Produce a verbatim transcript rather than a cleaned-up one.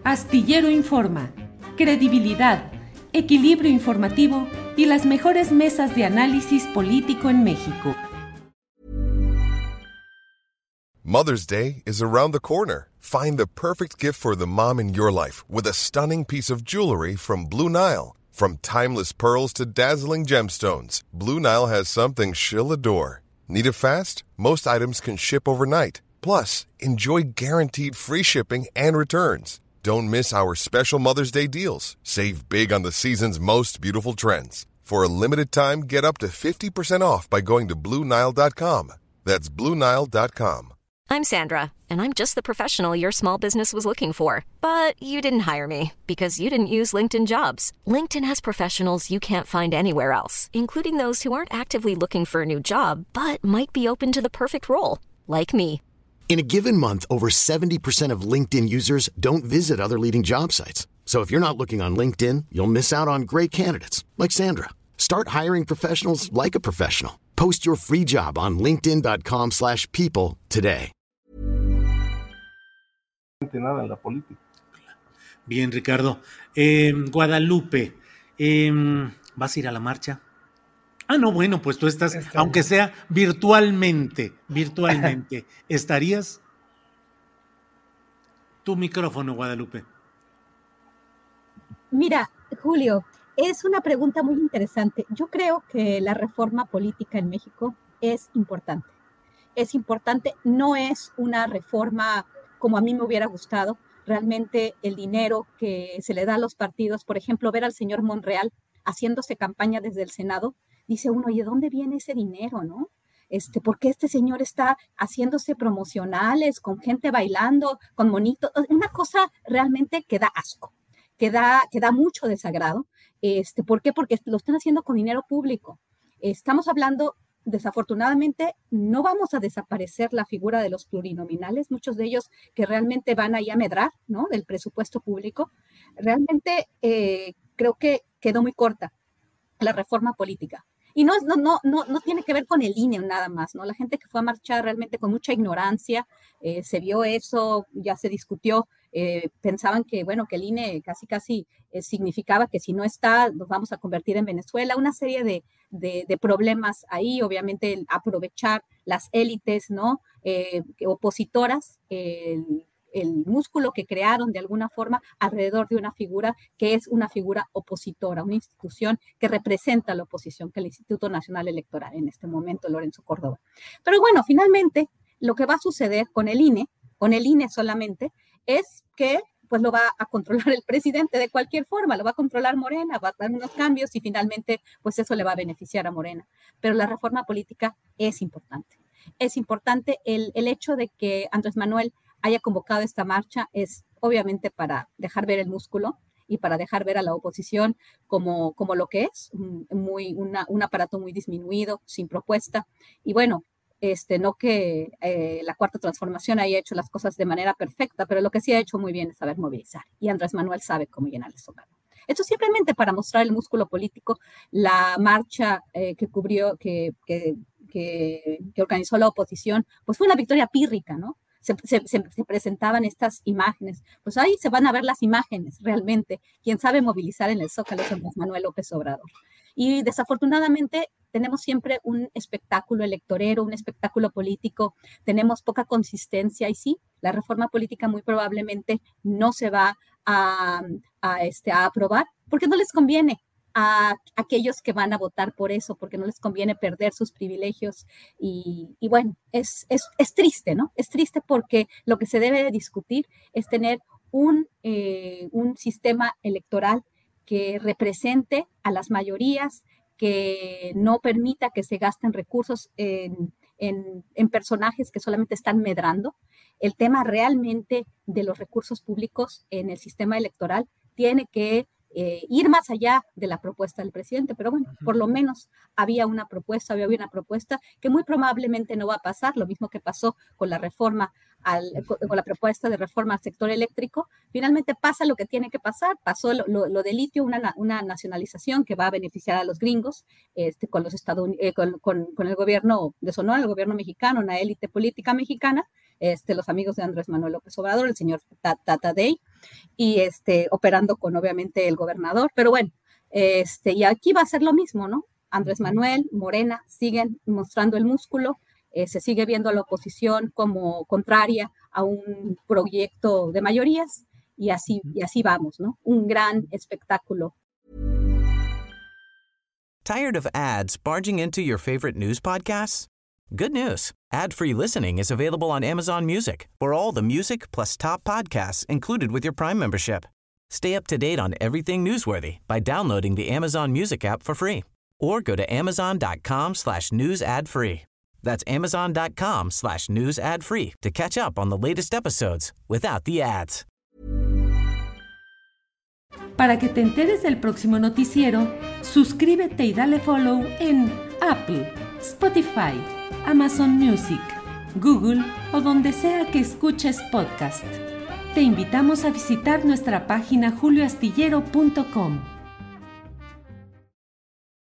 Astillero Informa, credibilidad, equilibrio informativo y las mejores mesas de análisis político en México. Mother's Day is around the corner. Find the perfect gift for the mom in your life with a stunning piece of jewelry from Blue Nile. From timeless pearls to dazzling gemstones, Blue Nile has something she'll adore. Need it fast? Most items can ship overnight. Plus, enjoy guaranteed free shipping and returns. Don't miss our special Mother's Day deals. Save big on the season's most beautiful trends. For a limited time, get up to fifty percent off by going to Blue Nile dot com. That's Blue Nile dot com. I'm Sandra, and I'm just the professional your small business was looking for. But you didn't hire me because you didn't use LinkedIn Jobs. LinkedIn has professionals you can't find anywhere else, including those who aren't actively looking for a new job, but might be open to the perfect role, like me. In a given month, over seventy percent of LinkedIn users don't visit other leading job sites. So if you're not looking on LinkedIn, you'll miss out on great candidates like Sandra. Start hiring professionals like a professional. Post your free job on linkedin dot com slash people today. Nada en la política. Bien, Ricardo. Eh, Guadalupe, eh, ¿vas a ir a la marcha? Ah, no, bueno, pues tú estás, Está aunque bien. sea virtualmente, virtualmente, ¿estarías? Tu micrófono, Guadalupe. Mira, Julio, es una pregunta muy interesante. Yo creo que la reforma política en México es importante. Es importante, no es una reforma como a mí me hubiera gustado. Realmente el dinero que se le da a los partidos, por ejemplo, ver al señor Monreal haciéndose campaña desde el Senado, dice uno, ¿y de dónde viene ese dinero, no? Este, ¿por qué este señor está haciéndose promocionales, con gente bailando, con monitos? Una cosa realmente que da asco, que da, que da mucho desagrado. Este, ¿por qué? Porque lo están haciendo con dinero público. Estamos hablando, desafortunadamente, no vamos a desaparecer la figura de los plurinominales, muchos de ellos que realmente van ahí a medrar, ¿no?, del presupuesto público. Realmente eh, creo que quedó muy corta la reforma política. Y no, no, no, no, no tiene que ver con el I N E nada más, ¿no? La gente que fue a marchar realmente con mucha ignorancia, eh, se vio eso, ya se discutió, eh, pensaban que, bueno, que el I N E casi, casi eh, significaba que si no está, nos vamos a convertir en Venezuela, una serie de, de, de problemas ahí, obviamente el aprovechar las élites, ¿no?, eh, opositoras, el el músculo que crearon de alguna forma alrededor de una figura que es una figura opositora, una institución que representa a la oposición, que es el Instituto Nacional Electoral, en este momento Lorenzo Córdoba. Pero bueno, finalmente lo que va a suceder con el I N E, con el I N E solamente, es que pues lo va a controlar el presidente de cualquier forma, lo va a controlar Morena, va a dar unos cambios y finalmente pues eso le va a beneficiar a Morena. Pero la reforma política es importante. Es importante el, el hecho de que Andrés Manuel haya convocado esta marcha es obviamente para dejar ver el músculo y para dejar ver a la oposición como, como lo que es, muy, una, un aparato muy disminuido, sin propuesta. Y bueno, este, no que eh, la Cuarta Transformación haya hecho las cosas de manera perfecta, pero lo que sí ha hecho muy bien es saber movilizar. Y Andrés Manuel sabe cómo llenar el Zócalo. Esto simplemente para mostrar el músculo político, la marcha eh, que cubrió, que, que, que, que organizó la oposición, pues fue una victoria pírrica, ¿no? Se, se, se presentaban estas imágenes, pues ahí se van a ver las imágenes realmente, quien sabe movilizar en el Zócalo es Andrés Manuel López Obrador. Y desafortunadamente tenemos siempre un espectáculo electorero, un espectáculo político, tenemos poca consistencia y sí, la reforma política muy probablemente no se va a, a, este, a aprobar porque no les conviene a aquellos que van a votar por eso, porque no les conviene perder sus privilegios y, y bueno, es, es, es triste, ¿no? Es triste porque lo que se debe de discutir es tener un, eh, un sistema electoral que represente a las mayorías, que no permita que se gasten recursos en, en, en personajes que solamente están medrando. El tema realmente de los recursos públicos en el sistema electoral tiene que Eh, ir más allá de la propuesta del presidente, pero bueno, por lo menos había una propuesta, había una propuesta que muy probablemente no va a pasar, lo mismo que pasó con la reforma, al, con la propuesta de reforma al sector eléctrico, finalmente pasa lo que tiene que pasar, pasó lo, lo, lo de litio, una, una nacionalización que va a beneficiar a los gringos, este, con, los Estados, eh, con, con, con el gobierno de Sonora, el gobierno mexicano, una élite política mexicana, este, los amigos de Andrés Manuel López Obrador, el señor Tata Day, y este, operando con obviamente el gobernador, pero bueno, este, y aquí va a ser lo mismo, ¿no? Andrés Manuel, Morena, siguen mostrando el músculo, eh, se sigue viendo a la oposición como contraria a un proyecto de mayorías, y así, y así vamos, ¿no? Un gran espectáculo. Tired of ads barging into your favorite news podcasts? Good news. Ad-free listening is available on Amazon Music for all the music plus top podcasts included with your Prime membership. Stay up to date on everything newsworthy by downloading the Amazon Music app for free or go to amazon.com slash news ad free. That's amazon.com slash news ad free to catch up on the latest episodes without the ads. Para que te enteres del próximo noticiero, suscríbete y dale follow en Apple, Spotify, Amazon Music, Google o donde sea que escuches podcast. Te invitamos a visitar nuestra página julio astillero punto com.